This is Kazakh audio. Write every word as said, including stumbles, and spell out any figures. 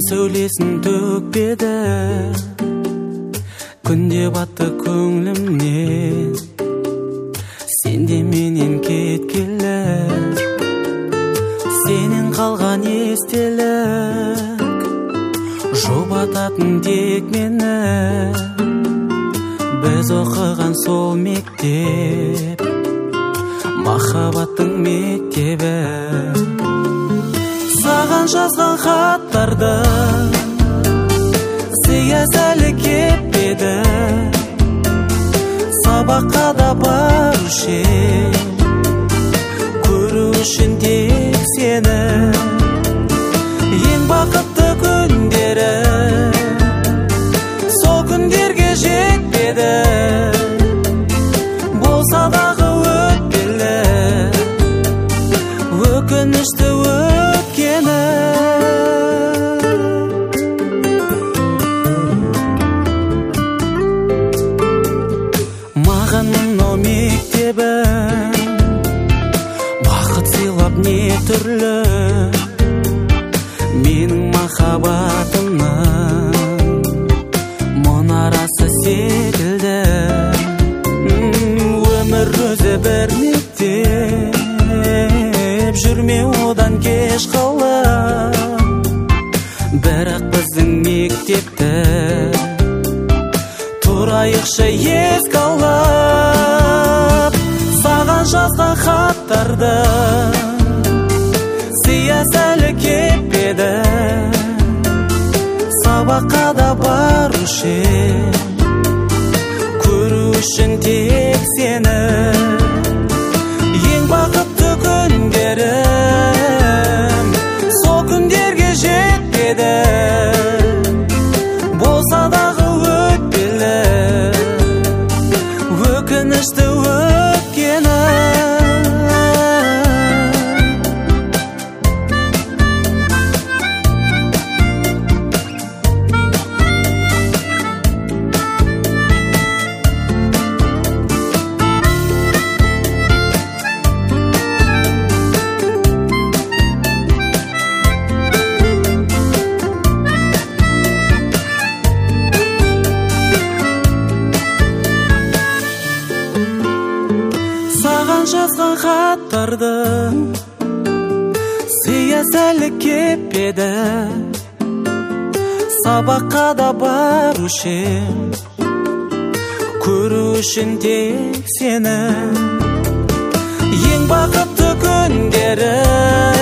сөйлесін төкпеді, күнде батты көңлімнен, сенде менен кеткелі, сенен қалған естелік, жұбататын тек мені, біз оқыған сол мектеп, махаббаттың мектебі. Саған жазған хаттарды сиясәлі кетпеді, сабаққа да барушы ем, көру үшін тек сені. Ең бақытты күндері сол күндерге жетпеді, болса дағы өткелі, өкінішті өткені. Маған мынау мектебім бақыт сыйлап не түрлі, менің махаббатымның мұнарасы секілді. Өмір өзі бір мектеп, жүрме одан кеш қалып, бірақ біздің мектепті тұрайықшы еске алып. Саған жазған хаттарды сиясәлі кетпеді, сабаққа да барушы ем, көру үшін тек сені. Ең бақытты күндерім сол күндерге жетпеді, болса дағы өтпелі, өкінішті өткені. Саған жазған хаттардың сиясәлі кетпеді, сабаққа да барушы ем, көру үшін тек сені. Ең бақытты күндері